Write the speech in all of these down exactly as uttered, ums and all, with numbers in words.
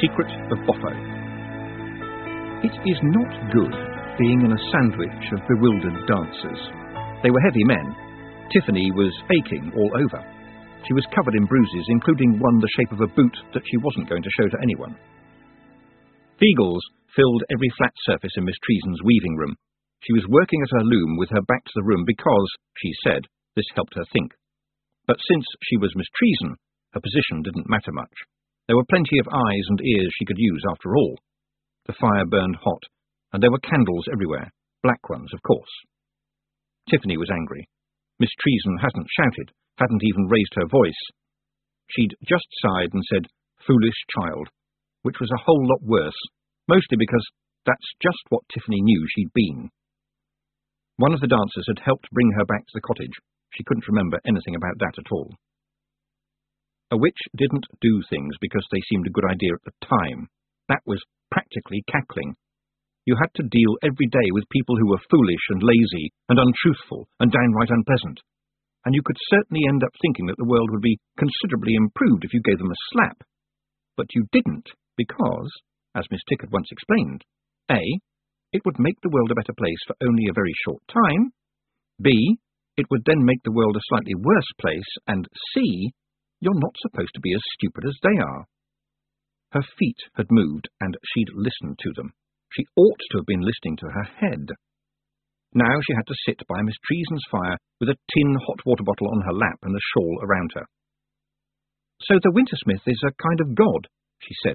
Secret of Boffo. It is not good being in a sandwich of bewildered dancers. They were heavy men. Tiffany was aching all over. She was covered in bruises, including one the shape of a boot that she wasn't going to show to anyone. Beagles filled every flat surface in Miss Treason's weaving room. She was working at her loom with her back to the room because, she said, this helped her think. But since she was Miss Treason, her position didn't matter much. There were plenty of eyes and ears she could use after all. The fire burned hot, and there were candles everywhere, black ones, of course. Tiffany was angry. Miss Treason hadn't shouted, hadn't even raised her voice. She'd just sighed and said, "Foolish child," which was a whole lot worse, mostly because that's just what Tiffany knew she'd been. One of the dancers had helped bring her back to the cottage. She couldn't remember anything about that at all. A witch didn't do things because they seemed a good idea at the time. That was practically cackling. You had to deal every day with people who were foolish and lazy and untruthful and downright unpleasant. And you could certainly end up thinking that the world would be considerably improved if you gave them a slap. But you didn't because, as Miss Tickett once explained, A, it would make the world a better place for only a very short time, B, it would then make the world a slightly worse place, and C, you're not supposed to be as stupid as they are. Her feet had moved, and she'd listened to them. She ought to have been listening to her head. Now she had to sit by Miss Treason's fire with a tin hot water bottle on her lap and a shawl around her. "So the Wintersmith is a kind of god," she said.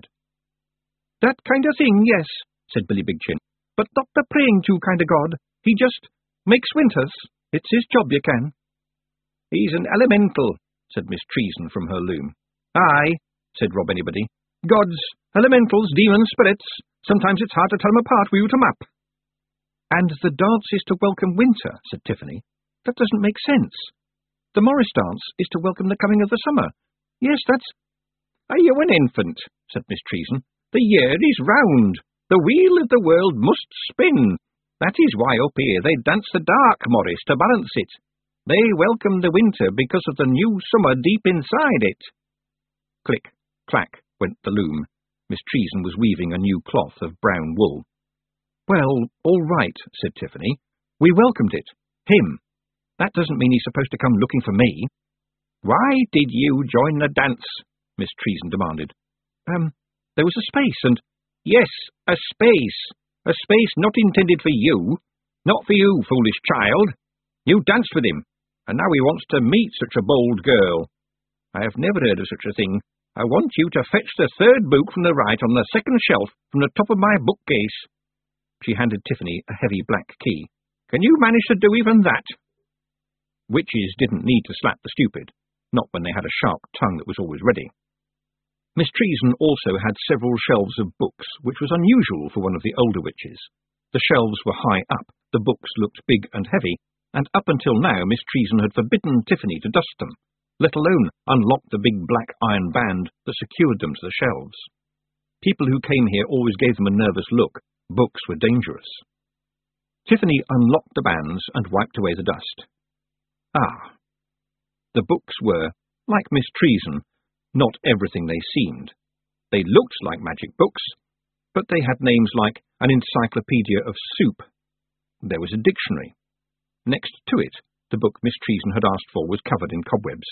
"That kind of thing, yes," said Billy Big Chin. "But not the praying-to kind of god. He just makes winters. It's his job, you can." "He's an elemental," said Miss Treason from her loom. "Aye," said Rob Anybody. "Gods, elementals, demons, spirits. Sometimes it's hard to tell them apart with you to map." "And the dance is to welcome winter," said Tiffany. "That doesn't make sense. The Morris dance is to welcome the coming of the summer." "Yes, that's—" "Are you an infant?" said Miss Treason. "The year is round. The wheel of the world must spin. That is why up here they dance the dark Morris to balance it. They welcome the winter because of the new summer deep inside it." Click, clack, went the loom. Miss Treason was weaving a new cloth of brown wool. "Well, all right," said Tiffany. "We welcomed it. Him. That doesn't mean he's supposed to come looking for me." "Why did you join the dance?" Miss Treason demanded. Um, there was a space, and— "Yes, a space. A space not intended for you. Not for you, foolish child. You danced with him, and now he wants to meet such a bold girl. I have never heard of such a thing. I want you to fetch the third book from the right on the second shelf from the top of my bookcase." She handed Tiffany a heavy black key. "Can you manage to do even that?" Witches didn't need to slap the stupid, not when they had a sharp tongue that was always ready. Miss Treason also had several shelves of books, which was unusual for one of the older witches. The shelves were high up, the books looked big and heavy, and up until now Miss Treason had forbidden Tiffany to dust them, let alone unlock the big black iron band that secured them to the shelves. People who came here always gave them a nervous look. Books were dangerous. Tiffany unlocked the bands and wiped away the dust. Ah! The books were, like Miss Treason, not everything they seemed. They looked like magic books, but they had names like an encyclopedia of soup. There was a dictionary. Next to it, the book Miss Treason had asked for was covered in cobwebs.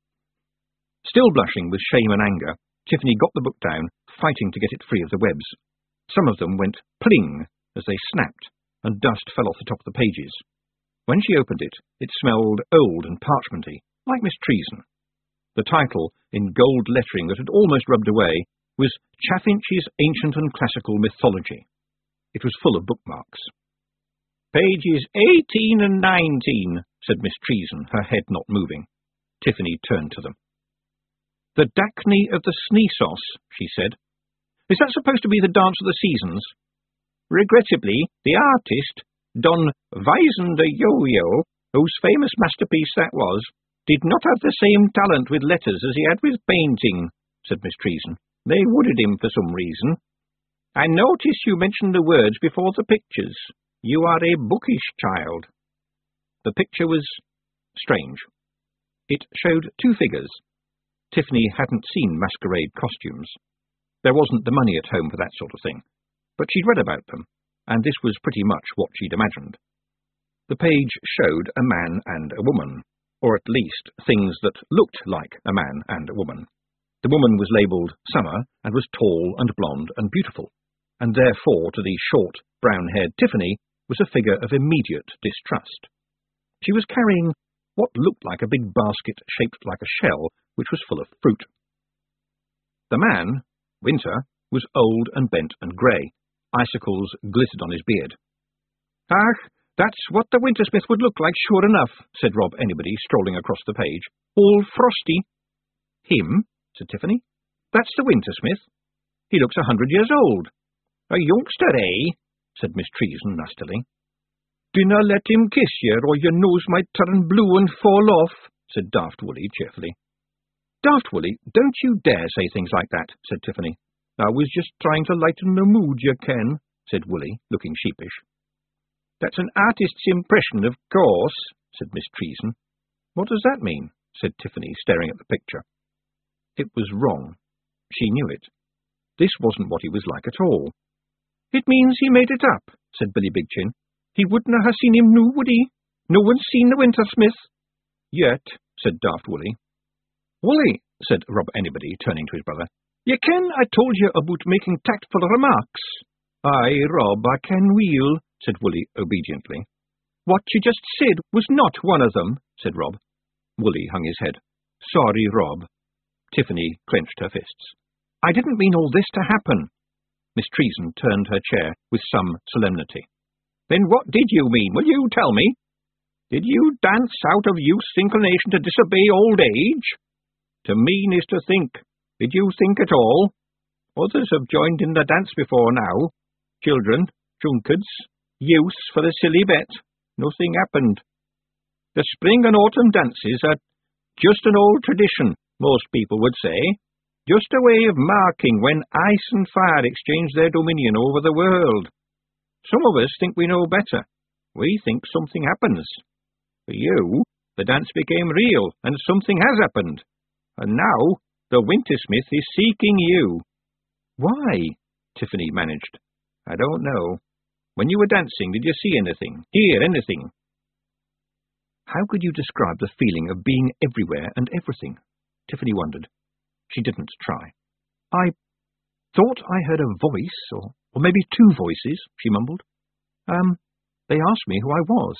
Still blushing with shame and anger, Tiffany got the book down, fighting to get it free of the webs. Some of them went pling as they snapped, and dust fell off the top of the pages. When she opened it, it smelled old and parchmenty, like Miss Treason. The title, in gold lettering that had almost rubbed away, was Chaffinch's Ancient and Classical Mythology. It was full of bookmarks. "Pages eighteen and nineteen, said Miss Treason, her head not moving. Tiffany turned to them. "The Dacne of the Sneesos," she said. "Is that supposed to be the dance of the seasons?" "Regrettably, the artist, Don Weisen de Yo-Yo, whose famous masterpiece that was, did not have the same talent with letters as he had with painting," said Miss Treason. "They wooded him for some reason. I notice you mentioned the words before the pictures. You are a bookish child." The picture was strange. It showed two figures. Tiffany hadn't seen masquerade costumes. There wasn't the money at home for that sort of thing, but she'd read about them, and this was pretty much what she'd imagined. The page showed a man and a woman, or at least things that looked like a man and a woman. The woman was labelled Summer and was tall and blonde and beautiful, and therefore to the short, brown-haired Tiffany was a figure of immediate distrust. She was carrying what looked like a big basket shaped like a shell, which was full of fruit. The man, Winter, was old and bent and grey. Icicles glittered on his beard. "Ah, that's what the Wintersmith would look like, sure enough," said Rob Anybody, strolling across the page. "All frosty." "Him?" said Tiffany. "That's the Wintersmith. He looks a hundred years old." "A youngster, eh?" said Miss Treason nastily. "Dinna let him kiss ye, or your nose might turn blue and fall off," said Daft Woolly cheerfully. "Daft Woolly, don't you dare say things like that," said Tiffany. "I was just trying to lighten the mood, you ken," said Woolly, looking sheepish. "That's an artist's impression, of course," said Miss Treason. "What does that mean?" said Tiffany, staring at the picture. It was wrong. She knew it. This wasn't what he was like at all. "It means he made it up," said Billy Big Chin. "He wouldn't ha' seen him noo, would he? No one's seen the Wintersmith." "Yet," said Daft Woolly. "Woolly," said Rob Anybody, turning to his brother, "ye ken I told you about making tactful remarks." "Aye, Rob, I ken weel," said Woolly obediently. "What you just said was not one of them," said Rob. Woolly hung his head. "Sorry, Rob." Tiffany clenched her fists. "I didn't mean all this to happen." Miss Treason turned her chair with some solemnity. "Then what did you mean? Will you tell me? Did you dance out of youth's inclination to disobey old age? To mean is to think. Did you think at all? Others have joined in the dance before now. Children, drunkards, youths for the silly bet. Nothing happened. The spring and autumn dances are just an old tradition, most people would say. Just a way of marking when ice and fire exchange their dominion over the world. Some of us think we know better. We think something happens. For you, the dance became real, and something has happened. And now, the Wintersmith is seeking you." "Why?" Tiffany managed. "I don't know. When you were dancing, did you see anything? Hear anything?" How could you describe the feeling of being everywhere and everything? Tiffany wondered. She didn't try. "I thought I heard a voice, or, or maybe two voices," she mumbled. Um, they asked me who I was."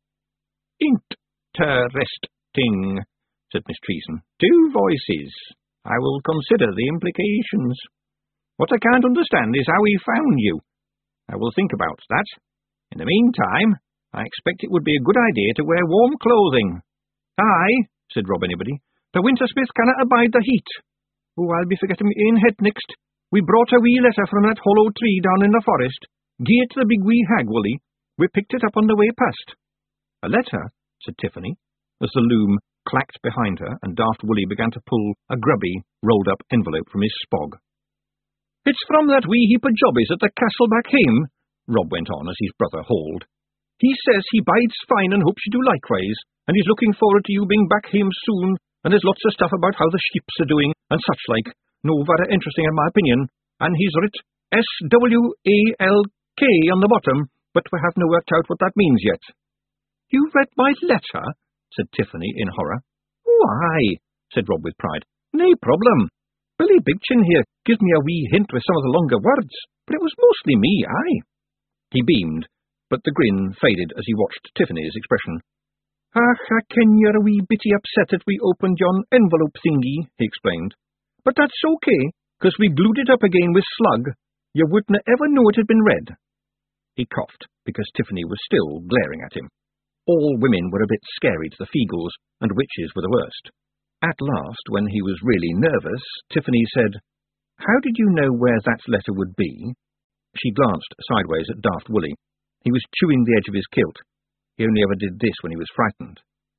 "Interesting," said Miss Treason. "Two voices. I will consider the implications. What I can't understand is how he found you. I will think about that. In the meantime, I expect it would be a good idea to wear warm clothing." "Aye," said Rob Anybody. "The Wintersmith cannot abide the heat. Oh, I'll be forgetting me in head next. We brought a wee letter from that hollow tree down in the forest. Gie it to the big wee hag, Woolly. We picked it up on the way past." "A letter?" said Tiffany, as the loom clacked behind her and Daft Woolly began to pull a grubby, rolled-up envelope from his spog. "It's from that wee heap of jobbies at the castle back hame," Rob went on as his brother hauled. "He says he bides fine and hopes you do likewise, and he's looking forward to you being back hame soon, and there's lots of stuff about how the ships are doing, and such like. No, very interesting in my opinion, and he's writ S W A L K on the bottom, but we have no worked out what that means yet." "You read my letter?" said Tiffany in horror. "Why," said Rob with pride. "No problem. Billy Big Chin here gives me a wee hint with some of the longer words, but it was mostly me, aye." He beamed, but the grin faded as he watched Tiffany's expression. "Ach, I ken you're a wee bitty upset that we opened yon envelope thingy," he explained. "But that's okay, 'cause we glued it up again with slug. You wouldn't ever know it had been read." He coughed, because Tiffany was still glaring at him. All women were a bit scary to the Feagles, and witches were the worst. At last, when he was really nervous, Tiffany said, "How did you know where that letter would be?" She glanced sideways at Daft Woolly. He was chewing the edge of his kilt. He only ever did this when he was frightened.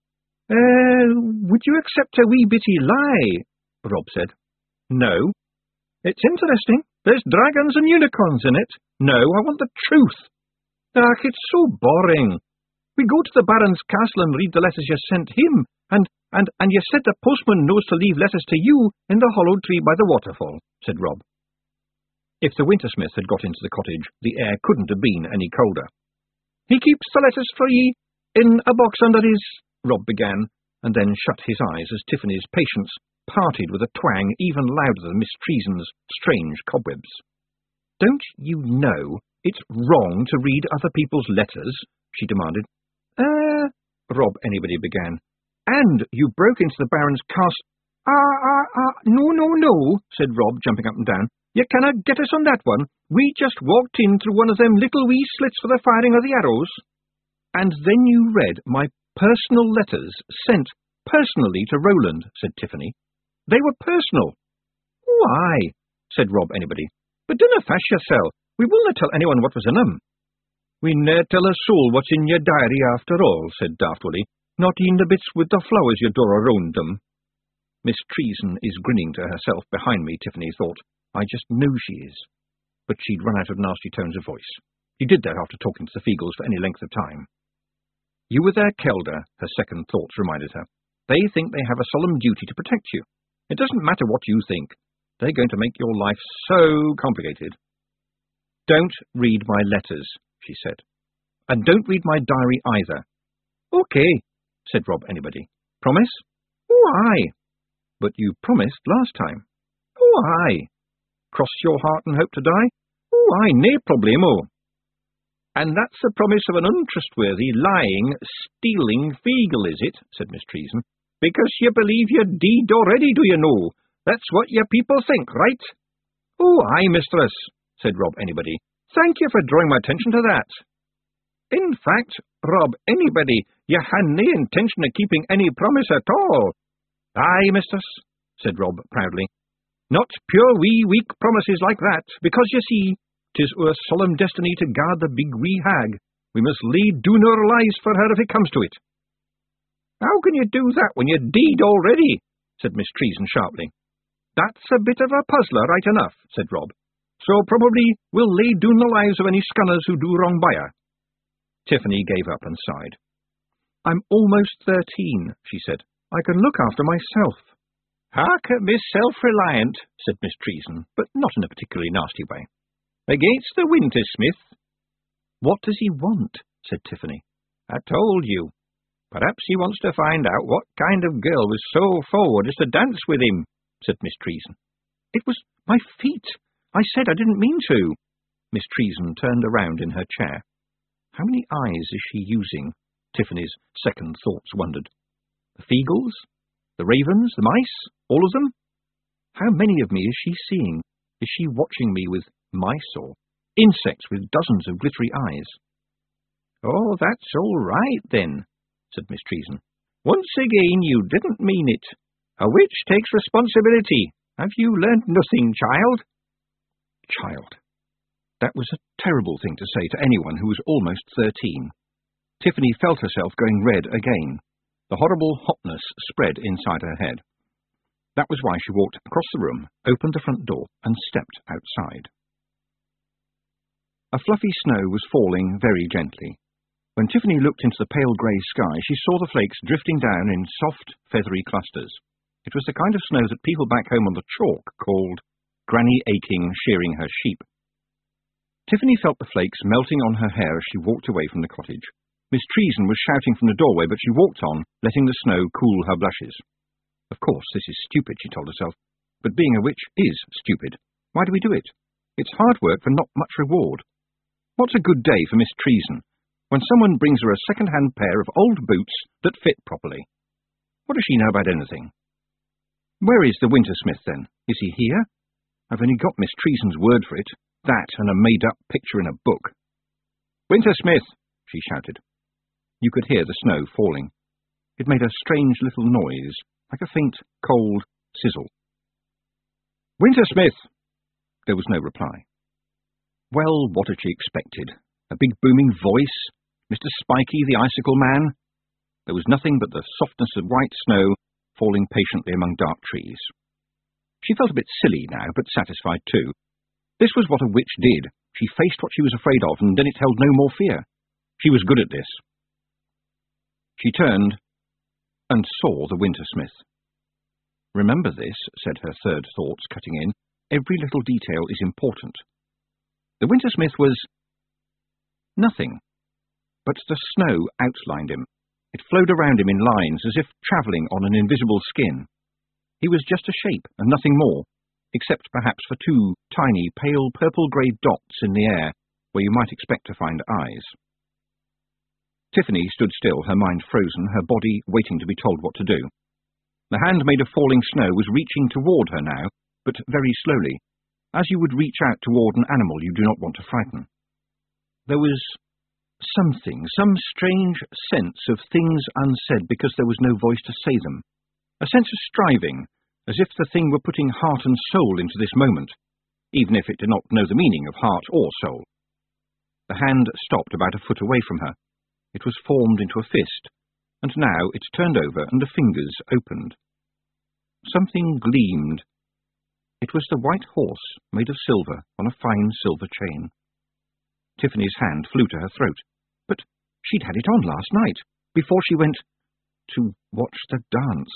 Uh, would you accept a wee bitty lie?" Rob said. "No." "It's interesting. There's dragons and unicorns in it." "No, I want the truth." "Ach, it's so boring. We go to the Baron's castle and read the letters you sent him, and, and, and you said the postman knows to leave letters to you in the hollow tree by the waterfall," said Rob. If the Wintersmith had got into the cottage, the air couldn't have been any colder. "He keeps the letters for ye, in a box under his—" Rob began, and then shut his eyes as Tiffany's patience parted with a twang even louder than Miss Treason's strange cobwebs. "Don't you know it's wrong to read other people's letters?" she demanded. Uh, Rob Anybody began. "And you broke into the Baron's castle—" Ah, ah, ah, no, no, no, said Rob, jumping up and down. "You cannot get us on that one. We just walked in through one of them little wee slits for the firing of the arrows." "And then you read my personal letters sent personally to Roland," said Tiffany. "They were personal." "Why?" said Rob Anybody. "But dinna fash yourself. We will not tell anyone what was in 'em." "We ne'er tell a soul what's in your diary after all," said Daft Willie. "Not even the bits with the flowers you dore around them." Miss Treason is grinning to herself behind me, Tiffany thought. I just know she is. But she'd run out of nasty tones of voice. She did that after talking to the Feagles for any length of time. "You were their Kelder," her second thoughts reminded her. "They think they have a solemn duty to protect you. It doesn't matter what you think. They're going to make your life so complicated." "Don't read my letters," she said. "And don't read my diary either." "OK," said Rob Anybody. "Promise?" "Oh, aye." "But you promised last time." "Oh, aye." "Cross your heart and hope to die?" "Oh, aye, nae problemo." "And that's the promise of an untrustworthy, lying, stealing Feagle, is it?" said Miss Treason. "Because you believe you're deed already, do you know? That's what your people think, right?" "Oh, aye, mistress," said Rob Anybody. "Thank you for drawing my attention to that." "In fact, Rob Anybody, you had no intention of keeping any promise at all." "Aye, mistress," said Rob proudly. "Not pure wee weak promises like that, because, you see, 'tis our solemn destiny to guard the big wee hag. We must lay doon our lives for her if it comes to it." "How can you do that when you're deed already?" said Miss Treason sharply. "That's a bit of a puzzler, right enough," said Rob. "So probably we'll lay doon the lives of any scunners who do wrong by her." Tiffany gave up and sighed. "I'm almost thirteen," she said. "I can look after myself." "Hark at Miss Self-Reliant," said Miss Treason, but not in a particularly nasty way. "Against the Wintersmith." "What does he want?" said Tiffany. "I told you. Perhaps he wants to find out what kind of girl was so forward as to dance with him," said Miss Treason. "It was my feet. I said I didn't mean to." Miss Treason turned around in her chair. How many eyes is she using? Tiffany's second thoughts wondered. The Feagles? The ravens? The mice? All of them? How many of me is she seeing? Is she watching me with mice or insects with dozens of glittery eyes? "Oh, that's all right, then," said Miss Treason. "Once again you didn't mean it. A witch takes responsibility. Have you learnt nothing, child?" Child. That was a terrible thing to say to anyone who was almost thirteen. Tiffany felt herself going red again. The horrible hotness spread inside her head. That was why she walked across the room, opened the front door, and stepped outside. A fluffy snow was falling very gently. When Tiffany looked into the pale grey sky, she saw the flakes drifting down in soft, feathery clusters. It was the kind of snow that people back home on the chalk called Granny Aching shearing her sheep. Tiffany felt the flakes melting on her hair as she walked away from the cottage. Miss Treason was shouting from the doorway, but she walked on, letting the snow cool her blushes. Of course, this is stupid, she told herself. But being a witch is stupid. Why do we do it? It's hard work for not much reward. What's a good day for Miss Treason? When someone brings her a second-hand pair of old boots that fit properly. What does she know about anything? Where is the Wintersmith, then? Is he here? I've only got Miss Treason's word for it. That and a made-up picture in a book. "Wintersmith!" she shouted. You could hear the snow falling. It made a strange little noise, like a faint, cold sizzle. "Wintersmith!" There was no reply. Well, what had she expected? A big booming voice? Mister Spiky, the icicle man? There was nothing but the softness of white snow falling patiently among dark trees. She felt a bit silly now, but satisfied too. This was what a witch did. She faced what she was afraid of, and then it held no more fear. She was good at this. She turned and saw the Wintersmith. "Remember this," said her third thoughts, cutting in. Every little detail is important. The Wintersmith was nothing, but the snow outlined him. It flowed around him in lines as if travelling on an invisible skin. He was just a shape and nothing more, except perhaps for two tiny pale purple-grey dots in the air where you might expect to find eyes. Tiffany stood still, her mind frozen, her body waiting to be told what to do. The hand made of falling snow was reaching toward her now, but very slowly, as you would reach out toward an animal you do not want to frighten. There was something, some strange sense of things unsaid because there was no voice to say them, a sense of striving, as if the thing were putting heart and soul into this moment, even if it did not know the meaning of heart or soul. The hand stopped about a foot away from her. It was formed into a fist, and now it turned over and the fingers opened. Something gleamed. It was the white horse made of silver on a fine silver chain. Tiffany's hand flew to her throat. But she'd had it on last night, before she went to watch the dance.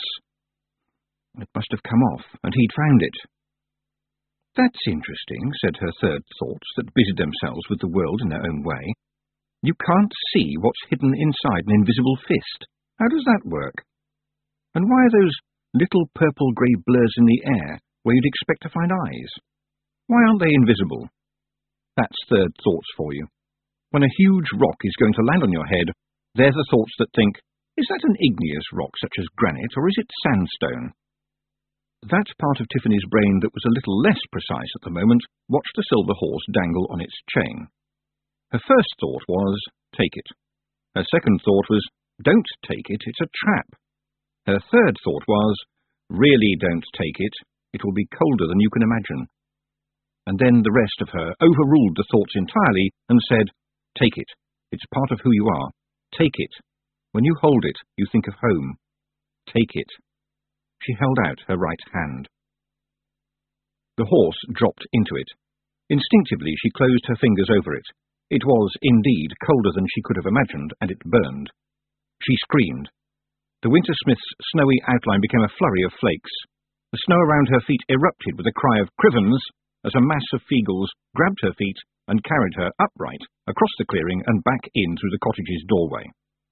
It must have come off, and he'd found it. That's interesting, said her third thoughts that busied themselves with the world in their own way. You can't see what's hidden inside an invisible fist. How does that work? And why are those little purple-grey blurs in the air where you'd expect to find eyes? Why aren't they invisible? That's third thoughts for you. When a huge rock is going to land on your head, they're the thoughts that think, is that an igneous rock such as granite, or is it sandstone? That part of Tiffany's brain that was a little less precise at the moment watched the silver horse dangle on its chain. Her first thought was, take it. Her second thought was, don't take it, it's a trap. Her third thought was, really don't take it, it will be colder than you can imagine. And then the rest of her overruled the thoughts entirely and said, take it. It's part of who you are. Take it. When you hold it, you think of home. Take it. She held out her right hand. The horse dropped into it. Instinctively she closed her fingers over it. It was, indeed, colder than she could have imagined, and it burned. She screamed. The Wintersmith's snowy outline became a flurry of flakes. The snow around her feet erupted with a cry of Crivens as a mass of Feagles grabbed her feet and carried her upright across the clearing and back in through the cottage's doorway.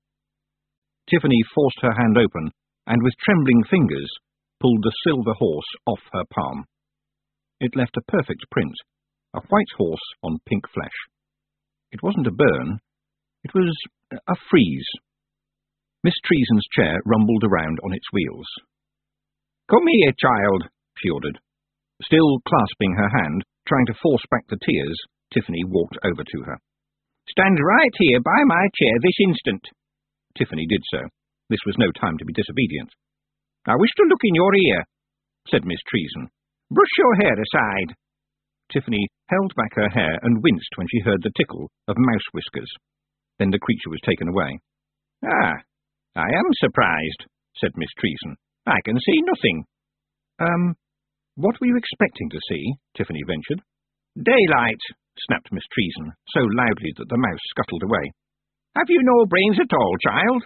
Tiffany forced her hand open and with trembling fingers pulled the silver horse off her palm. It left a perfect print, a white horse on pink flesh. It wasn't a burn, it was a freeze. Miss Treason's chair rumbled around on its wheels. "Come here, child," she ordered. Still clasping her hand, trying to force back the tears, Tiffany walked over to her. "Stand right here by my chair this instant." Tiffany did so. This was no time to be disobedient. "I wish to look in your ear," said Miss Treason. "Brush your hair aside." Tiffany held back her hair and winced when she heard the tickle of mouse whiskers. Then the creature was taken away. "Ah, I am surprised," said Miss Treason. "I can see nothing." Um, what were you expecting to see?" Tiffany ventured. "Daylight," snapped Miss Treason, so loudly that the mouse scuttled away. "Have you no brains at all, child?"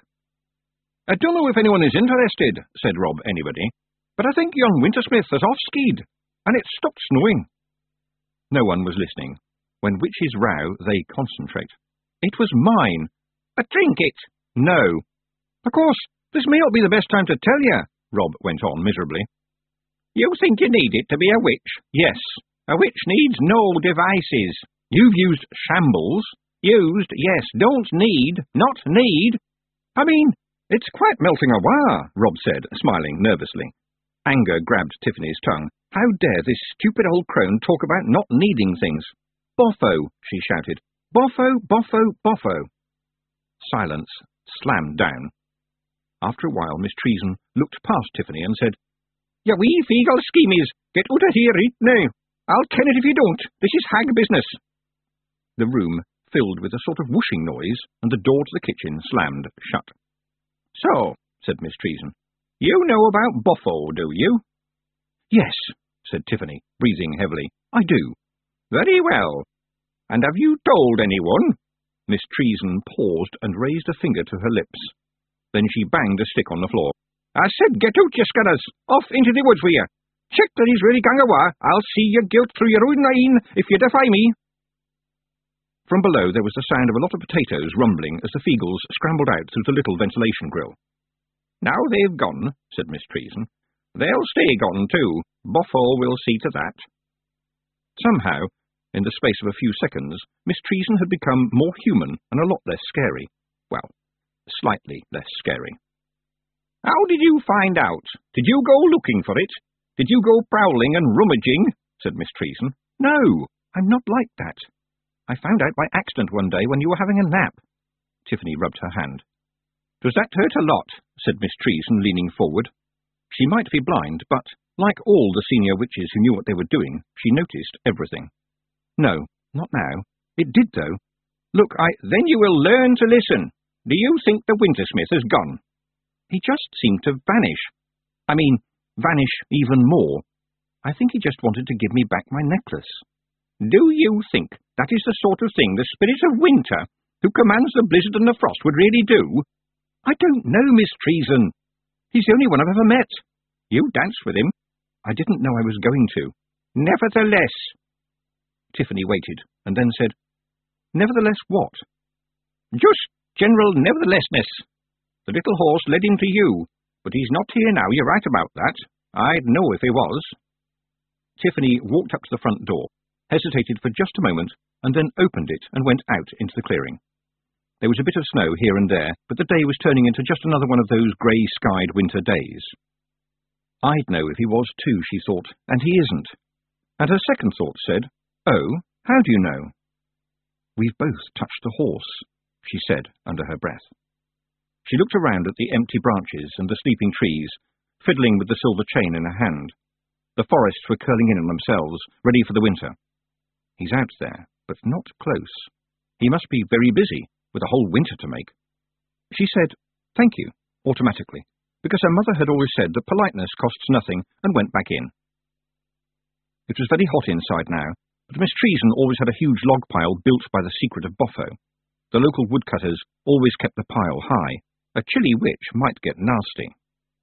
"I don't know if anyone is interested," said Rob Anybody, "but I think young Wintersmith has off-skied, and it's stopped snowing." No one was listening. When witches row, they concentrate. "It was mine." "A trinket?" "No." "Of course, this may not be the best time to tell you," Rob went on miserably. "You think you need it to be a witch?" "Yes." "A witch needs no devices." "You've used shambles." "Used, yes, don't need, not need." "I mean, it's quite melting a wire," Rob said, smiling nervously. Anger grabbed Tiffany's tongue. How dare this stupid old crone talk about not needing things? "Boffo," she shouted. "Boffo, boffo, boffo." Silence slammed down. After a while, Miss Treason looked past Tiffany and said, "You wee feegle schemies, get out of here, right now. I'll ken it if you don't. This is hag business." The room filled with a sort of whooshing noise, and the door to the kitchen slammed shut. "So," said Miss Treason, "you know about Boffo, do you?" "Yes," said Tiffany, breathing heavily. "I do." "Very well. And have you told anyone?" Miss Treason paused and raised a finger to her lips. Then she banged a stick on the floor. "I said get out, you scudders! Off into the woods with you! Check that he's really gang awa. I'll see your guilt through your own line if you defy me. From below there was the sound of a lot of potatoes rumbling as the Feagles scrambled out through the little ventilation grill. Now they've gone, said Miss Treason. They'll stay gone too. Boffo will see to that. Somehow, in the space of a few seconds, Miss Treason had become more human and a lot less scary. Well, slightly less scary. How did you find out? Did you go looking for it? Did you go prowling and rummaging? Said Miss Treason. No, I'm not like that. I found out by accident one day when you were having a nap. Tiffany rubbed her hand. Does that hurt a lot? Said Miss Treason, leaning forward. She might be blind, but, like all the senior witches who knew what they were doing, she noticed everything. No, not now. It did, though. Look, I... Then you will learn to listen. Do you think the Wintersmith has gone? He just seemed to vanish. I mean, vanish even more. I think he just wanted to give me back my necklace. Do you think that is the sort of thing the spirit of winter, who commands the blizzard and the frost, would really do? I don't know, Miss Treason. He's the only one I've ever met. You danced with him. I didn't know I was going to. Nevertheless. Tiffany waited, and then said, Nevertheless what? Just general neverthelessness. The little horse led him to you, but he's not here now, you're right about that. I'd know if he was. Tiffany walked up to the front door, hesitated for just a moment, and then opened it and went out into the clearing. There was a bit of snow here and there, but the day was turning into just another one of those grey-skied winter days. I'd know if he was too, she thought, and he isn't. And her second thought said, Oh, how do you know? We've both touched the horse, she said under her breath. She looked around at the empty branches and the sleeping trees, fiddling with the silver chain in her hand. The forests were curling in on themselves, ready for the winter. He's out there, but not close. He must be very busy, with a whole winter to make. She said, Thank you, automatically, because her mother had always said that politeness costs nothing, and went back in. It was very hot inside now, but Miss Treason always had a huge log pile built by the secret of Boffo. The local woodcutters always kept the pile high. A chilly witch might get nasty.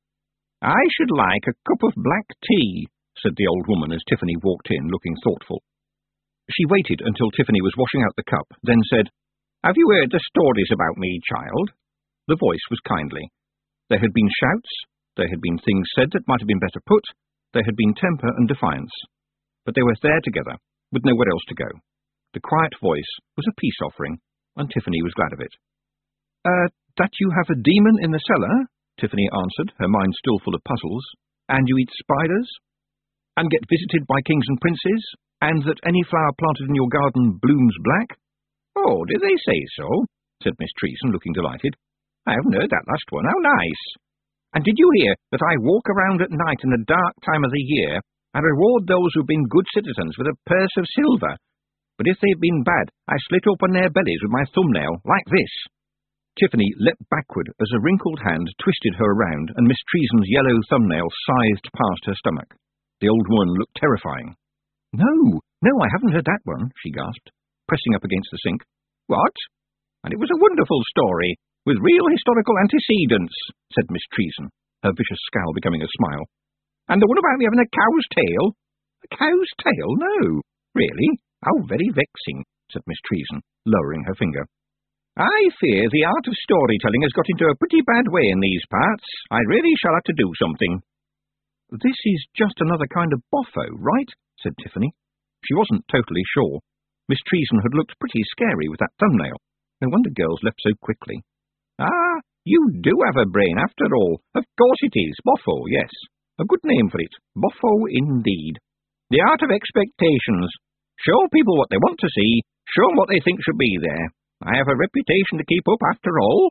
I should like a cup of black tea, said the old woman as Tiffany walked in, looking thoughtful. She waited until Tiffany was washing out the cup, then said, Have you heard the stories about me, child? The voice was kindly. There had been shouts, there had been things said that might have been better put, there had been temper and defiance. But they were there together, with nowhere else to go. The quiet voice was a peace offering, and Tiffany was glad of it. Uh, that you have a demon in the cellar, Tiffany answered, her mind still full of puzzles, and you eat spiders, and get visited by kings and princes, and that any flower planted in your garden blooms black? Oh, did they say so? Said Miss Treason, looking delighted. I haven't heard that last one. How nice. And did you hear that I walk around at night in the dark time of the year and reward those who've been good citizens with a purse of silver? But if they've been bad, I slit open their bellies with my thumbnail, like this. Tiffany leapt backward as a wrinkled hand twisted her around and Miss Treason's yellow thumbnail scythed past her stomach. The old woman looked terrifying. No, no, I haven't heard that one, she gasped, pressing up against the sink. What? And it was a wonderful story, with real historical antecedents, said Miss Treason, her vicious scowl becoming a smile. And the one about me having a cow's tail? A cow's tail? No. Really? How very vexing, said Miss Treason, lowering her finger. I fear the art of storytelling has got into a pretty bad way in these parts. I really shall have to do something. This is just another kind of Boffo, right? Said Tiffany. She wasn't totally sure. Miss Treason had looked pretty scary with that thumbnail. No wonder girls left so quickly. Ah, you do have a brain after all. Of course it is. Boffo, yes. A good name for it. Boffo indeed. The art of expectations. Show people what they want to see. Show them what they think should be there. I have a reputation to keep up after all.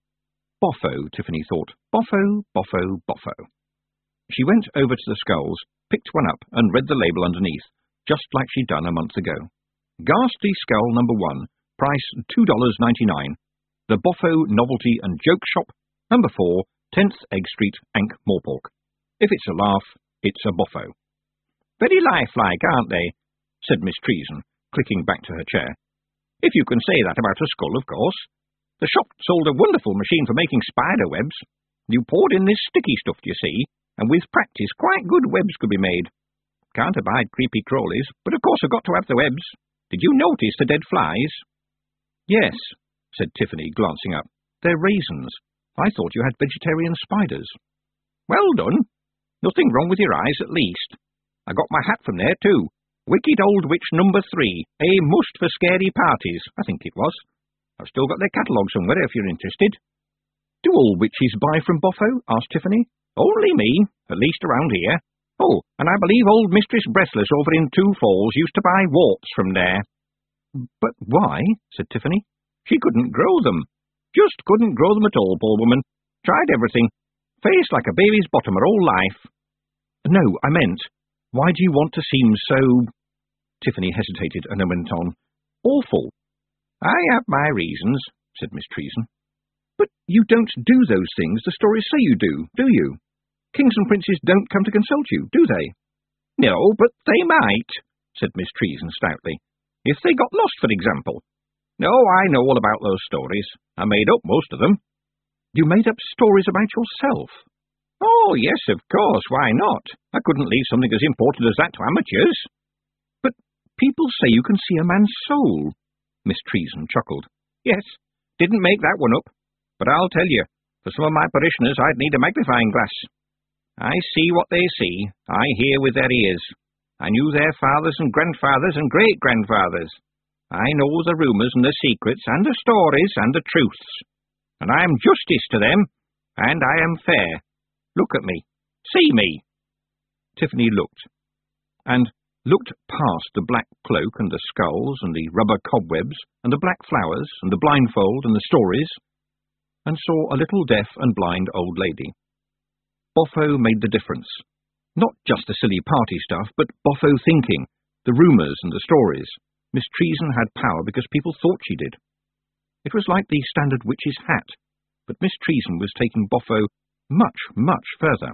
Boffo, Tiffany thought. Boffo, Boffo, Boffo. She went over to the skulls, picked one up, and read the label underneath, just like she'd done a month ago. Ghastly Skull Number One, price two dollars ninety-nine. The Boffo Novelty and Joke Shop, Number Four, tenth Egg Street, Ankh-Morpork. If it's a laugh, it's a Boffo. Very lifelike, aren't they? Said Miss Treason, clicking back to her chair. If you can say that about a skull, of course. The shop sold a wonderful machine for making spider webs. You poured in this sticky stuff, you see, and with practice quite good webs could be made. Can't abide creepy crawlies, but of course I've got to have the webs. Did you notice the dead flies? Yes, said Tiffany, glancing up. They're raisins. I thought you had vegetarian spiders. Well done. Nothing wrong with your eyes, at least. I got my hat from there, too. Wicked Old Witch number three, a must for scary parties, I think it was. I've still got their catalogue somewhere if you're interested. Do all witches buy from Boffo? Asked Tiffany. Only me, at least around here. Oh, and I believe old Mistress Breathless over in Two Falls used to buy warts from there. But why? Said Tiffany. She couldn't grow them. Just couldn't grow them at all, poor woman. Tried everything. Face like a baby's bottom her whole life. No, I meant, why do you want to seem so... Tiffany hesitated and then went on. Awful. I have my reasons, said Miss Treason. But you don't do those things the stories say you do, do you? Kings and princes don't come to consult you, do they? No, but they might, said Miss Treason stoutly. If they got lost, for example. No, I know all about those stories. I made up most of them. You made up stories about yourself? Oh, yes, of course, why not? I couldn't leave something as important as that to amateurs. But people say you can see a man's soul. Miss Treason chuckled. Yes, didn't make that one up. But I'll tell you, for some of my parishioners I'd need a magnifying glass. I see what they see, I hear with their ears. I knew their fathers and grandfathers and great-grandfathers. I know the rumours and the secrets and the stories and the truths. And I am justice to them, and I am fair. Look at me. See me. Tiffany looked, and looked past the black cloak and the skulls and the rubber cobwebs and the black flowers and the blindfold and the stories, and saw a little deaf and blind old lady. Boffo made the difference. Not just the silly party stuff, but Boffo thinking, the rumours and the stories. Miss Treason had power because people thought she did. It was like the standard witch's hat, but Miss Treason was taking Boffo much, much further.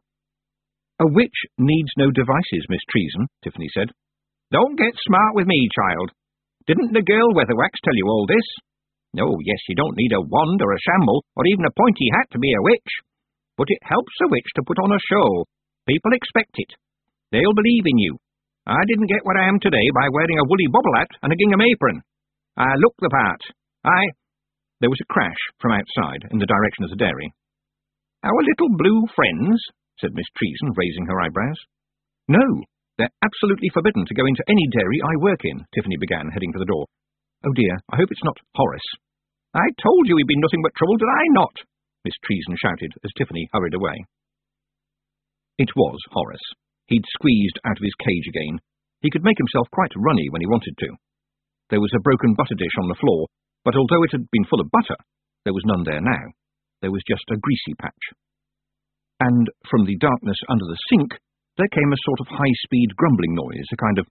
A witch needs no devices, Miss Treason, Tiffany said. Don't get smart with me, child. Didn't the girl Weatherwax tell you all this? Oh, yes, you don't need a wand or a shamble or even a pointy hat to be a witch. But it helps a witch to put on a show. People expect it. They'll believe in you. I didn't get what I am today by wearing a woolly bobble hat and a gingham apron. I look the part. I... There was a crash from outside in the direction of the dairy. Our little blue friends, said Miss Treason, raising her eyebrows. No, they're absolutely forbidden to go into any dairy I work in, Tiffany began, heading for the door. Oh dear, I hope it's not Horace. I told you he'd been nothing but trouble, did I not? Miss Treason shouted as Tiffany hurried away. It was Horace. He'd squeezed out of his cage again. He could make himself quite runny when he wanted to. There was a broken butter dish on the floor, but although it had been full of butter, there was none there now. There was just a greasy patch. And from the darkness under the sink, there came a sort of high-speed grumbling noise, a kind of...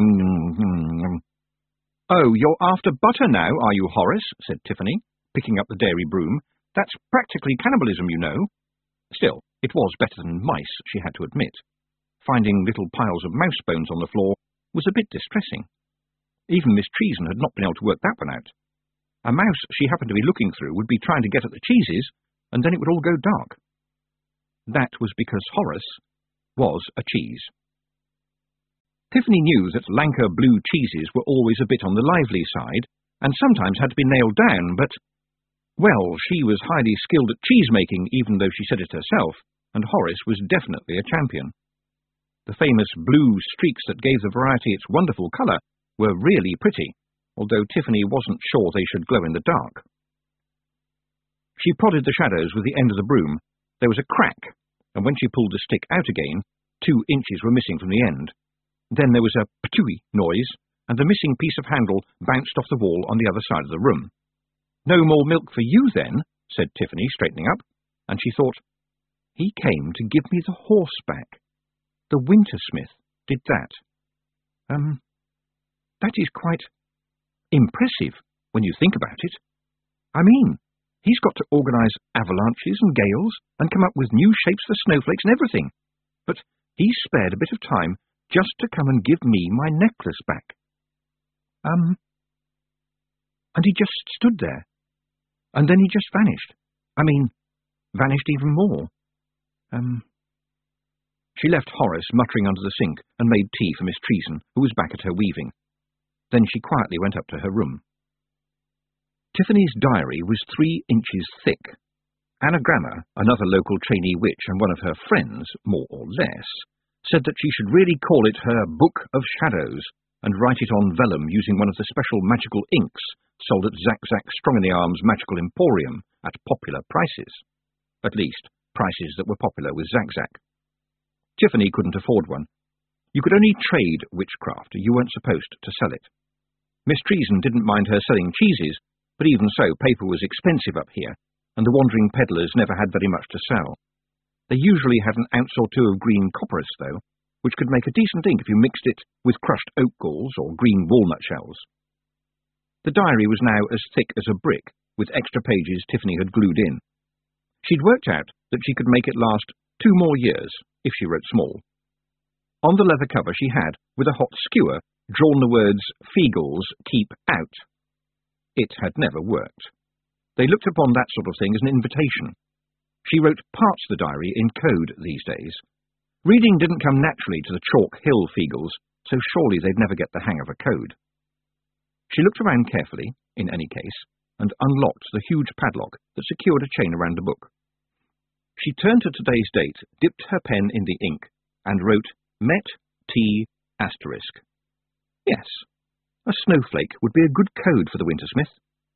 Oh, you're after butter now, are you, Horace? Said Tiffany, picking up the dairy broom. That's practically cannibalism, you know. Still, it was better than mice, she had to admit. Finding little piles of mouse bones on the floor was a bit distressing. Even Miss Treason had not been able to work that one out. A mouse she happened to be looking through would be trying to get at the cheeses, and then it would all go dark. That was because Horace was a cheese. Tiffany knew that Lanka blue cheeses were always a bit on the lively side, and sometimes had to be nailed down, but... Well, she was highly skilled at cheese-making, even though she said it herself, and Horace was definitely a champion. The famous blue streaks that gave the variety its wonderful colour were really pretty, although Tiffany wasn't sure they should glow in the dark. She prodded the shadows with the end of the broom. There was a crack, and when she pulled the stick out again, two inches were missing from the end. Then there was a patooey noise, and the missing piece of handle bounced off the wall on the other side of the room. No more milk for you, then, said Tiffany, straightening up, and she thought, he came to give me the horse back. The Wintersmith did that. Um, that is quite impressive when you think about it. I mean, he's got to organise avalanches and gales and come up with new shapes for snowflakes and everything. But he spared a bit of time just to come and give me my necklace back. Um, and he just stood there. And then he just vanished. I mean, vanished even more. Um, She left Horace muttering under the sink and made tea for Miss Treason, who was back at her weaving. Then she quietly went up to her room. Tiffany's diary was three inches thick. Anna Grammer, another local trainee witch and one of her friends, more or less, said that she should really call it her Book of Shadows and write it on vellum using one of the special magical inks sold at Zack Zack Strong-in-the-Arm's Magical Emporium at popular prices. At least, prices that were popular with Zack Zack. Tiffany couldn't afford one. You could only trade witchcraft, you weren't supposed to sell it. Miss Treason didn't mind her selling cheeses, but even so, paper was expensive up here, and the wandering peddlers never had very much to sell. They usually had an ounce or two of green copperas, though, which could make a decent ink if you mixed it with crushed oak galls or green walnut shells. The diary was now as thick as a brick, with extra pages Tiffany had glued in. She'd worked out that she could make it last two more years, if she wrote small. On the leather cover she had, with a hot skewer, drawn the words, "Feagles, keep out." It had never worked. They looked upon that sort of thing as an invitation. She wrote parts of the diary in code these days. Reading didn't come naturally to the Chalk Hill Feagles, so surely they'd never get the hang of a code. She looked around carefully, in any case, and unlocked the huge padlock that secured a chain around the book. She turned to today's date, dipped her pen in the ink, and wrote Met T asterisk. Yes, a snowflake would be a good code for the Wintersmith.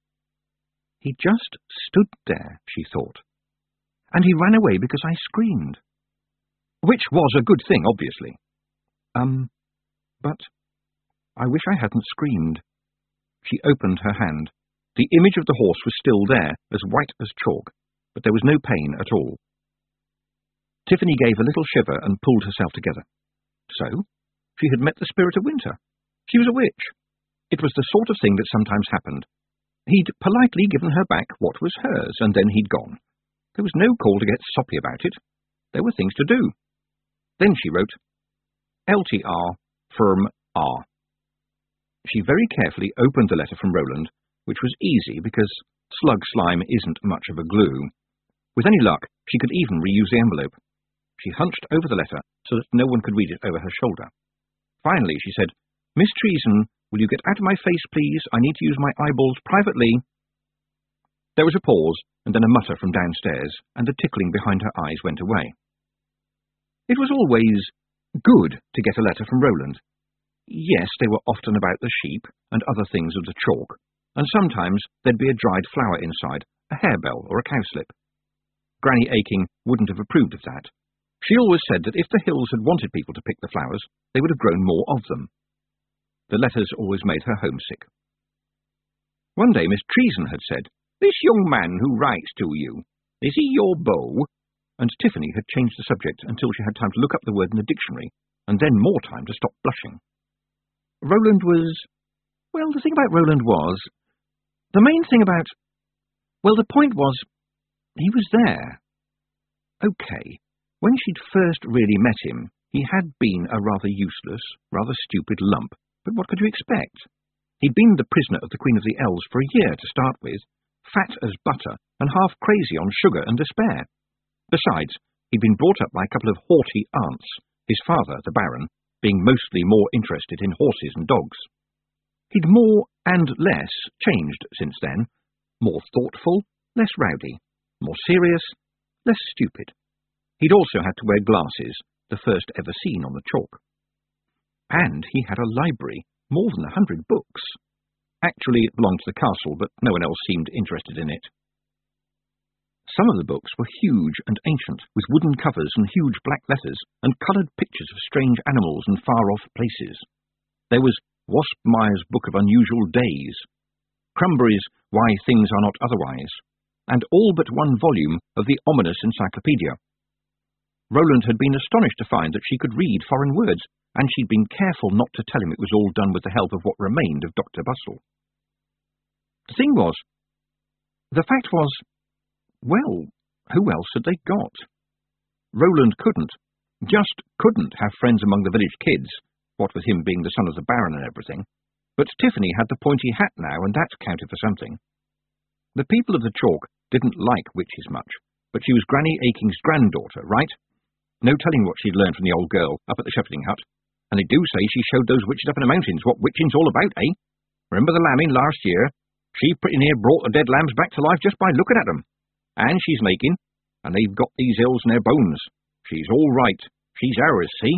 He just stood there, she thought, and he ran away because I screamed. Which was a good thing, obviously. Um, but I wish I hadn't screamed. She opened her hand. The image of the horse was still there, as white as chalk, but there was no pain at all. Tiffany gave a little shiver and pulled herself together. So, she had met the spirit of winter. She was a witch. It was the sort of thing that sometimes happened. He'd politely given her back what was hers, and then he'd gone. There was no call to get soppy about it. There were things to do. Then she wrote, L T R, firm R. She very carefully opened the letter from Roland, which was easy because slug slime isn't much of a glue. With any luck, she could even reuse the envelope. She hunched over the letter so that no one could read it over her shoulder. Finally, she said, Miss Treason, will you get out of my face, please? I need to use my eyeballs privately. There was a pause, and then a mutter from downstairs, and the tickling behind her eyes went away. It was always good to get a letter from Roland. Yes, they were often about the sheep and other things of the chalk, and sometimes there'd be a dried flower inside, a harebell or a cowslip. Granny Aching wouldn't have approved of that. She always said that if the Hills had wanted people to pick the flowers, they would have grown more of them. The letters always made her homesick. One day Miss Treason had said, This young man who writes to you, is he your beau? And Tiffany had changed the subject until she had time to look up the word in the dictionary, and then more time to stop blushing. Roland was... Well, the thing about Roland was... The main thing about... Well, the point was... He was there. OK, when she'd first really met him, he had been a rather useless, rather stupid lump, but what could you expect? He'd been the prisoner of the Queen of the Elves for a year to start with, fat as butter, and half crazy on sugar and despair. Besides, he'd been brought up by a couple of haughty aunts, his father, the Baron, being mostly more interested in horses and dogs. He'd more and less changed since then, more thoughtful, less rowdy, more serious, less stupid. He'd also had to wear glasses, the first ever seen on the chalk. And he had a library, more than a hundred books. Actually, it belonged to the castle, but no one else seemed interested in it. Some of the books were huge and ancient, with wooden covers and huge black letters, and coloured pictures of strange animals and far-off places. There was Waspmeyer's Book of Unusual Days, Crumberry's Why Things Are Not Otherwise, and all but one volume of the ominous encyclopedia. Roland had been astonished to find that she could read foreign words, and she'd been careful not to tell him it was all done with the help of what remained of Doctor Bustle. The thing was, the fact was, well, who else had they got? Roland couldn't, just couldn't have friends among the village kids, what with him being the son of the Baron and everything, but Tiffany had the pointy hat now, and that counted for something. The people of the chalk didn't like witches much, but she was Granny Aching's granddaughter, right? No telling what she'd learned from the old girl up at the shepherding hut. And they do say she showed those witches up in the mountains what witching's all about, eh? Remember the lambing last year? She pretty near brought the dead lambs back to life just by looking at them. And she's making, and they've got these ills in their bones. She's all right. She's ours, see?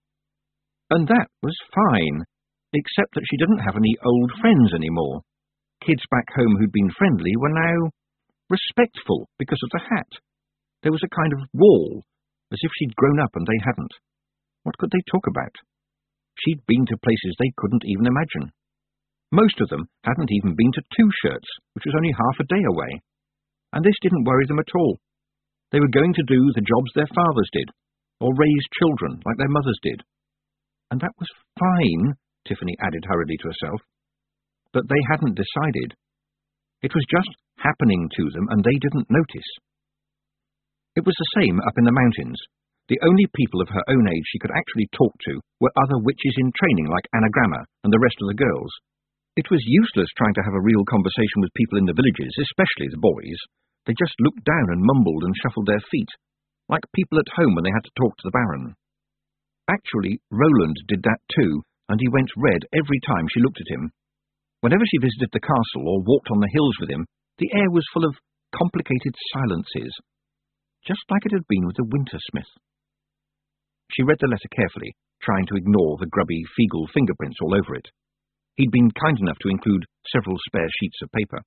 And that was fine, except that she didn't have any old friends anymore. Kids back home who'd been friendly were now respectful because of the hat. There was a kind of wall, as if she'd grown up and they hadn't. What could they talk about? She'd been to places they couldn't even imagine. Most of them hadn't even been to Two Shirts, which was only half a day away. And this didn't worry them at all. They were going to do the jobs their fathers did, or raise children like their mothers did. And that was fine, Tiffany added hurriedly to herself. But they hadn't decided. It was just happening to them, and they didn't notice. It was the same up in the mountains. The only people of her own age she could actually talk to were other witches in training like Anagramma and the rest of the girls. It was useless trying to have a real conversation with people in the villages, especially the boys. They just looked down and mumbled and shuffled their feet, like people at home when they had to talk to the Baron. Actually, Roland did that too, and he went red every time she looked at him. Whenever she visited the castle or walked on the hills with him, the air was full of complicated silences, just like it had been with the Wintersmith. She read the letter carefully, trying to ignore the grubby Feegle fingerprints all over it. He'd been kind enough to include several spare sheets of paper.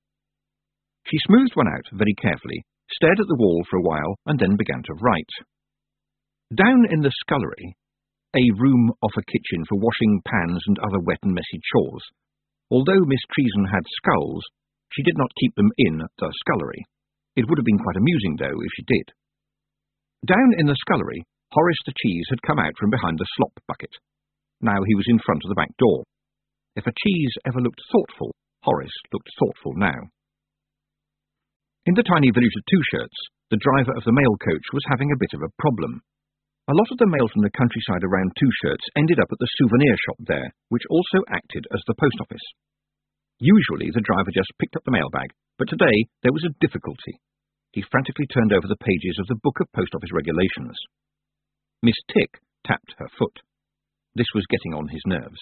She smoothed one out very carefully, stared at the wall for a while, and then began to write. Down in the scullery, a room off a kitchen for washing pans and other wet and messy chores. Although Miss Treason had sculls, she did not keep them in the scullery. It would have been quite amusing, though, if she did. Down in the scullery, Horace the Cheese had come out from behind the slop bucket. Now he was in front of the back door. If a cheese ever looked thoughtful, Horace looked thoughtful now. In the tiny village of Two Shirts, the driver of the mail coach was having a bit of a problem. A lot of the mail from the countryside around Two Shirts ended up at the souvenir shop there, which also acted as the post office. Usually the driver just picked up the mailbag, but today there was a difficulty. He frantically turned over the pages of the Book of Post Office Regulations. Miss Tick tapped her foot. This was getting on his nerves.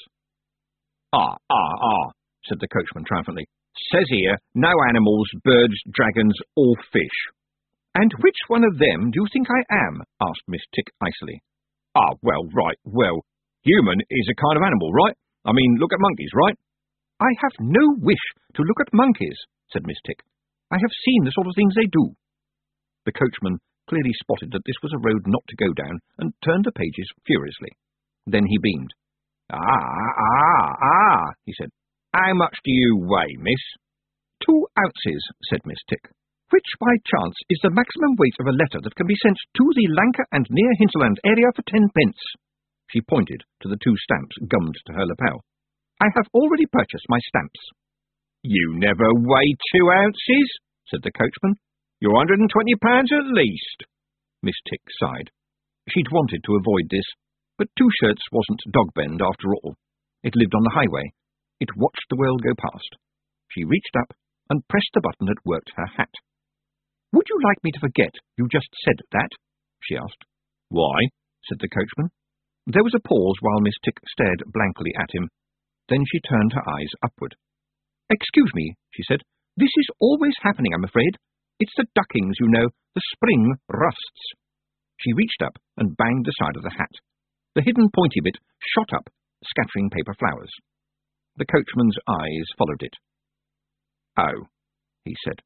Ah, ah, ah, said the coachman triumphantly. Says here, no animals, birds, dragons, or fish. And which one of them do you think I am? Asked Miss Tick icily. Ah, well, right, well, human is a kind of animal, right? I mean, look at monkeys, right? I have no wish to look at monkeys, said Miss Tick. I have seen the sort of things they do. The coachman clearly spotted that this was a road not to go down, and turned the pages furiously. Then he beamed. Ah, ah, ah, he said. How much do you weigh, miss? Two ounces, said Miss Tick, which by chance is the maximum weight of a letter that can be sent to the Lanka and Near Hinterland area for ten pence. She pointed to the two stamps gummed to her lapel. I have already purchased my stamps. You never weigh two ounces, said the coachman. You're one hundred and twenty pounds at least. Miss Tick sighed. She'd wanted to avoid this, but Two Shirts wasn't Dogbend after all. It lived on the highway. It watched the world go past. She reached up and pressed the button that worked her hat. Would you like me to forget you just said that? She asked. Why? Said the coachman. There was a pause while Miss Tick stared blankly at him. Then she turned her eyes upward. Excuse me, she said. This is always happening, I'm afraid. It's the duckings, you know. The spring rusts. She reached up and banged the side of the hat. The hidden pointy bit shot up, scattering paper flowers. The coachman's eyes followed it. Oh, he said.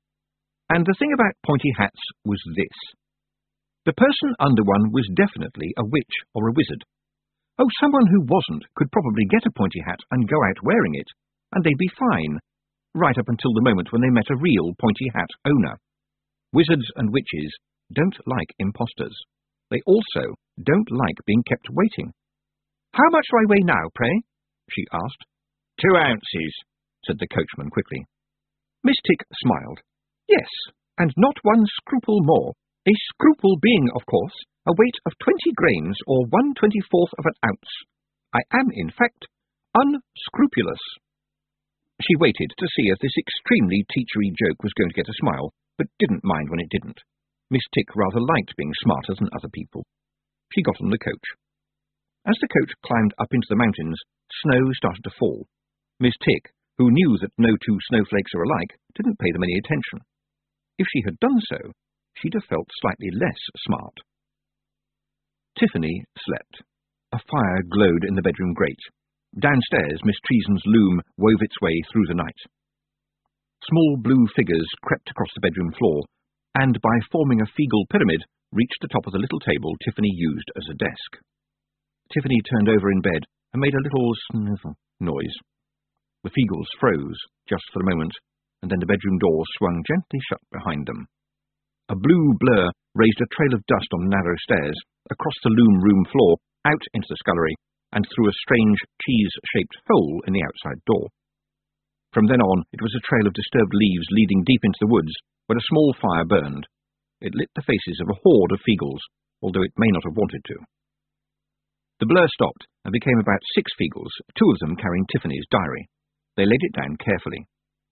And the thing about pointy hats was this. The person under one was definitely a witch or a wizard. Oh, someone who wasn't could probably get a pointy hat and go out wearing it, and they'd be fine, right up until the moment when they met a real pointy hat owner. Wizards and witches don't like impostors. They also don't like being kept waiting. How much do I weigh now, pray? She asked. Two ounces, said the coachman quickly. Miss Tick smiled. Yes, and not one scruple more. A scruple being, of course, a weight of twenty grains or one twenty-fourth of an ounce. I am, in fact, unscrupulous. She waited to see if this extremely teachery joke was going to get a smile, but didn't mind when it didn't. Miss Tick rather liked being smarter than other people. She got on the coach. As the coach climbed up into the mountains, snow started to fall. Miss Tick, who knew that no two snowflakes are alike, didn't pay them any attention. If she had done so, she'd have felt slightly less smart. Tiffany slept. A fire glowed in the bedroom grate. Downstairs, Miss Treason's loom wove its way through the night. Small blue figures crept across the bedroom floor, and by forming a feegle pyramid, reached the top of the little table Tiffany used as a desk. Tiffany turned over in bed and made a little snivel noise. The feagles froze, just for a moment, and then the bedroom door swung gently shut behind them. A blue blur raised a trail of dust on the narrow stairs, across the loom room floor, out into the scullery, and through a strange cheese-shaped hole in the outside door. From then on, it was a trail of disturbed leaves leading deep into the woods, where a small fire burned. It lit the faces of a horde of feagles, although it may not have wanted to. The blur stopped and became about six feagles, two of them carrying Tiffany's diary. They laid it down carefully.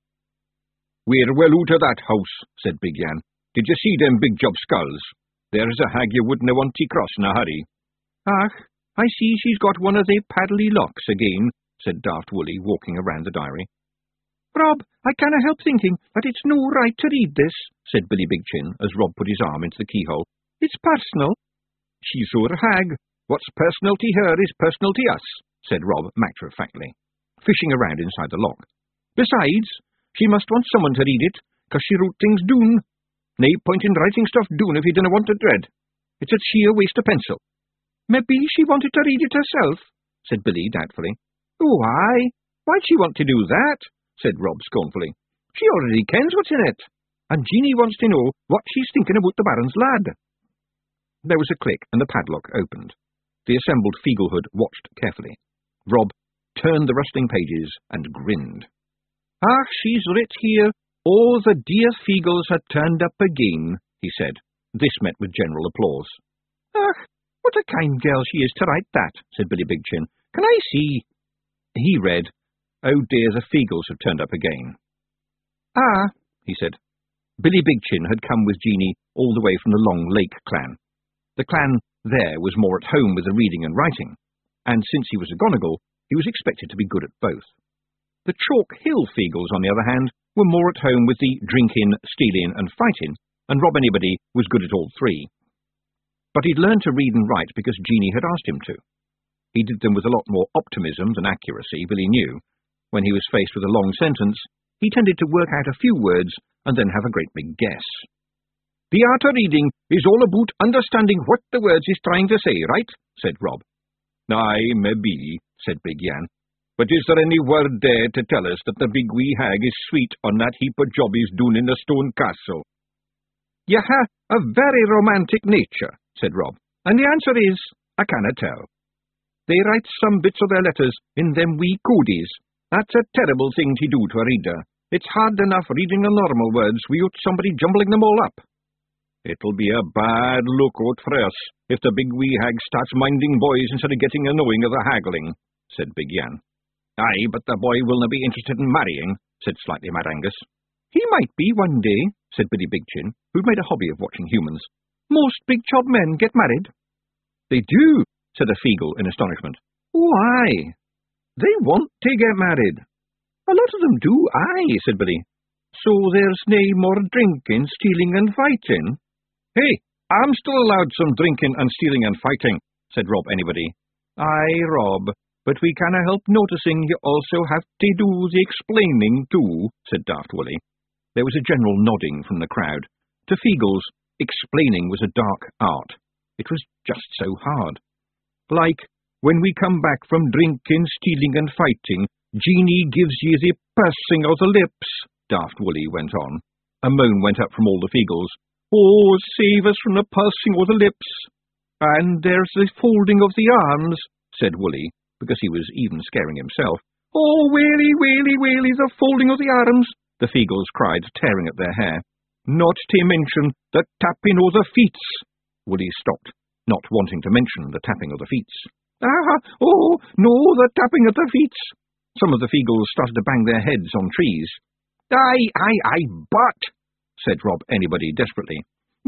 "We're well out of that house," said Big Yan. "Did you see them big job skulls? There's a hag you wouldn't want to cross in a hurry." "Ach, I see she's got one of they paddly locks again," said Daft Woolly, walking around the diary. "Rob, I can't help thinking that it's no right to read this," said Billy Big Chin, as Rob put his arm into the keyhole. "It's personal." "She's our hag. What's personal to her is personal to us," said Rob matter-of-factly, fishing around inside the lock. "Besides, she must want someone to read it, 'cause she wrote things doon. Nae point in writing stuff doon if you dinna want it read. It's a sheer waste of pencil." "Maybe she wanted to read it herself," said Billy doubtfully. "Oh, aye. Why'd she want to do that?" said Rob scornfully. "She already kens what's in it. And Jeanie wants to know what she's thinking about the Baron's lad." There was a click, and the padlock opened. The assembled feaglehood watched carefully. Rob turned the rustling pages and grinned. "Ach, she's writ here, all the dear feagles had turned up again," he said. This met with general applause. "Ach, what a kind girl she is to write that," said Billy Big Chin. "Can I see?" He read, "Oh dear, the feagles have turned up again." "Ah," he said. Billy Big Chin had come with Jeanie all the way from the Long Lake clan. The clan there was more at home with the reading and writing, and since he was a Gonagle, he was expected to be good at both. The Chalk Hill feagles, on the other hand, were more at home with the drinking, stealing, and fighting, and Rob Anybody was good at all three. But he'd learned to read and write because Jeanie had asked him to. He did them with a lot more optimism than accuracy, Billy knew. When he was faced with a long sentence, he tended to work out a few words and then have a great big guess. "The art of reading is all about understanding what the words is trying to say, right?" said Rob. "Aye, maybe," said Big Yan. "But is there any word there to tell us that the big wee hag is sweet on that heap of job he's doing in the stone castle?" "You ha a very romantic nature," said Rob, "and the answer is, I canna tell. They write some bits of their letters in them wee codies. That's a terrible thing to do to a reader. It's hard enough reading the normal words without somebody jumbling them all up." "It'll be a bad lookout for us if the big wee hag starts minding boys instead of getting annoying of the haggling," said Big Yan. "Aye, but the boy will not be interested in marrying," said Slightly Mad Angus. "He might be one day," said Billy Big Chin, who'd made a hobby of watching humans. "Most big job men get married." "They do," said a feagle in astonishment. "Oh, aye. They want to get married." "A lot of them do, aye," said Billy. "So there's nae more drinking, stealing and fighting?" "Hey, I'm still allowed some drinking and stealing and fighting," said Rob Anybody. "Aye, Rob, but we canna help noticing you also have to do the explaining too," said Daft Woolly. There was a general nodding from the crowd. To feagles, explaining was a dark art. It was just so hard. "Like, when we come back from drinking, stealing and fighting, Jeanie gives ye the pursing of the lips," Daft Woolly went on. A moan went up from all the feagles. "Oh, save us from the pursing of the lips." "And there's the folding of the arms," said Woolly, because he was even scaring himself. "Oh, whaley, whaley, whaley, the folding of the arms," the feagles cried, tearing at their hair. "Not to mention the tapping of the feets." Woolly stopped, not wanting to mention the tapping of the feets. "Ah, oh, no, the tapping of the feets." Some of the feagles started to bang their heads on trees. "Aye, aye, aye, but," said Rob Anybody desperately.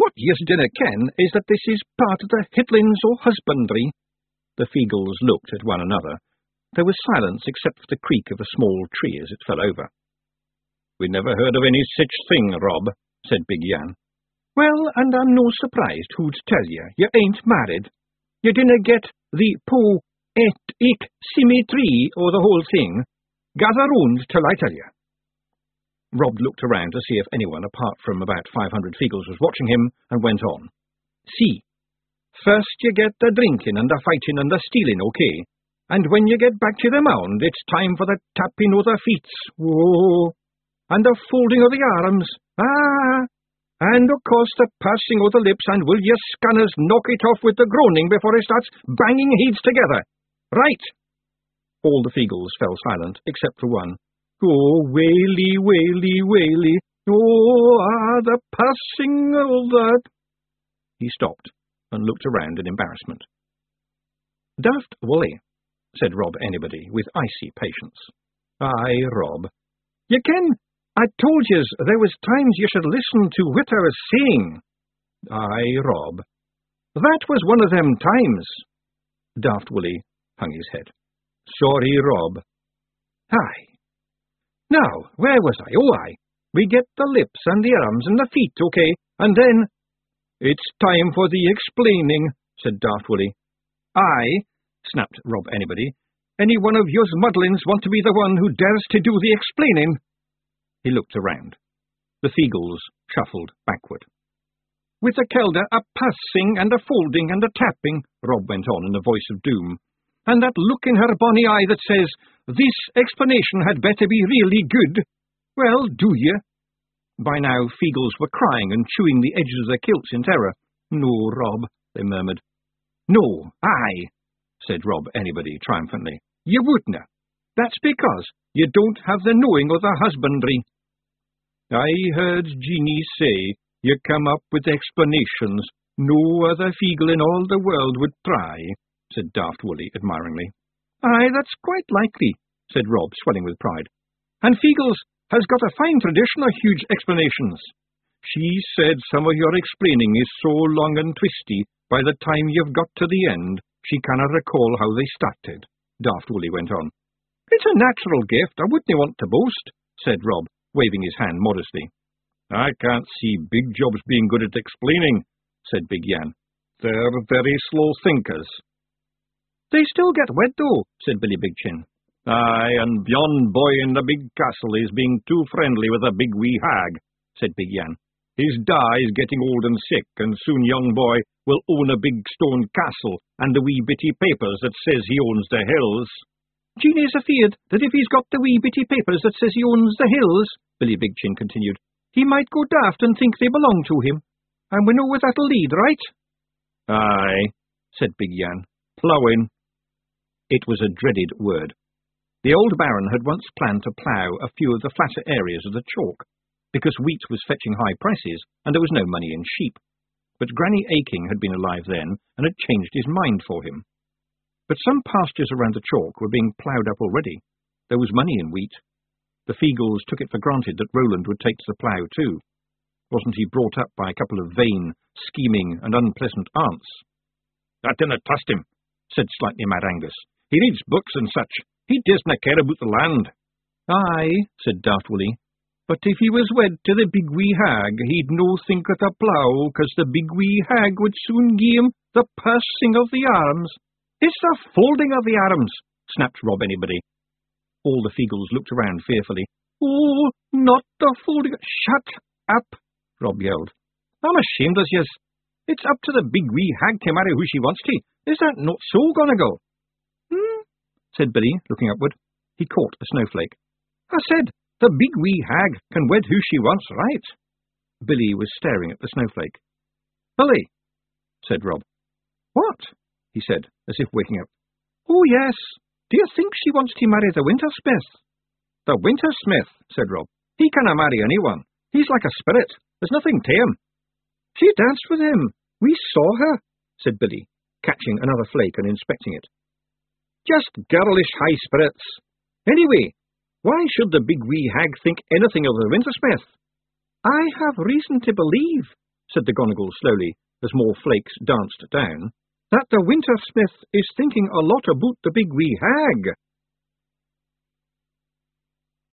What yous dinna ken is that this is part of the hittlins o' husbandry. The Feagles looked at one another. There was silence except for the creak of a small tree as it fell over. We never heard of any such thing, Rob, said Big Yan. Well, and I'm no surprised who'd tell you. You ain't married. You dinna get the po et ik symmetry o' the whole thing. Gather round till I tell you. Rob looked around to see if anyone apart from about five hundred Feagles was watching him, and went on. See, first you get the drinking and the fighting and the stealing, okay? And when you get back to the mound, it's time for the tapping o' the feet. Whoa! And the folding of the arms. Ah! And of course the pursing o' the lips, and will you scanners knock it off with the groaning before it starts banging heads together? Right! All the Feagles fell silent, except for one. Oh, waily, waily, waily. Oh, ah, the passing of that. He stopped and looked around in embarrassment. Daft Wully, said Rob Anybody, with icy patience. Aye, Rob. You ken, I told yous there was times you should listen to what I was saying. Aye, Rob. That was one of them times. Daft Wully hung his head. Sorry, Rob. Aye. Now, where was I? Oh, aye. We get the lips and the arms and the feet, okay, and then... It's time for the explaining, said Daft Wully. Aye, snapped Rob Anybody. Any one of yours muddlings want to be the one who dares to do the explaining? He looked around. The Feagles shuffled backward. With the kelder a passing and a folding and a tapping, Rob went on in a voice of doom, and that look in her bonny eye that says, this explanation had better be really good. Well, do ye? By now Feagles were crying and chewing the edges of their kilts in terror. No, Rob, they murmured. No, aye, said Rob Anybody triumphantly. You wouldna. That's because you don't have the knowing o' the husbandry. I heard Jeanie say you come up with explanations no other Feagle in all the world would try, said Daft Wully admiringly. Aye, that's quite likely, said Rob, swelling with pride. And Feagles has got a fine tradition of huge explanations. She said some of your explaining is so long and twisty, by the time you've got to the end, she cannot recall how they started, Daft Wully went on. It's a natural gift, I wouldn't want to boast, said Rob, waving his hand modestly. I can't see big jobs being good at explaining, said Big Yan. They're very slow thinkers. They still get wet, though, said Billy Big Chin. Aye, and yon boy in the big castle is being too friendly with a big wee hag, said Big Yan. His da is getting old and sick, and soon young boy will own a big stone castle and the wee bitty papers that says he owns the hills. Jeanie's afeard that if he's got the wee bitty papers that says he owns the hills, Billy Big Chin continued, he might go daft and think they belong to him. And we know where that'll lead, right? Aye, said Big Yan. Ploughing. It was a dreaded word. The old Baron had once planned to plough a few of the flatter areas of the chalk, because wheat was fetching high prices and there was no money in sheep. But Granny Aching had been alive then and had changed his mind for him. But some pastures around the chalk were being ploughed up already. There was money in wheat. The Feagles took it for granted that Roland would take to the plough too. Wasn't he brought up by a couple of vain, scheming and unpleasant aunts? I dinna trust him, said slightly mad Angus. He reads books and such. He doesna care about the land. Aye, said Daft Wully. But if he was wed to the big wee hag, he'd no think of the plough, 'cause the big wee hag would soon gie him the pursing of the arms. It's the folding of the arms, snapped Rob Anybody. All the Feagles looked around fearfully. Oh, not the folding. Shut up, Rob yelled. I'm ashamed as yez. It's up to the big wee hag to marry who she wants to. Is that not so gonna go? Hmm, said Billy, looking upward. He caught a snowflake. I said, the big wee hag can wed who she wants, right? Billy was staring at the snowflake. Billy, said Rob. What? He said, as if waking up. Oh, yes. Do you think she wants to marry the Wintersmith? The Wintersmith, said Rob. He canna marry anyone. He's like a spirit. There's nothing to him. She danced with him. We saw her, said Billy, catching another flake and inspecting it. Just girlish high spirits. Anyway, why should the big wee hag think anything of the Wintersmith? I have reason to believe, said the Gonigal slowly, as more flakes danced down, that the Wintersmith is thinking a lot about the big wee hag.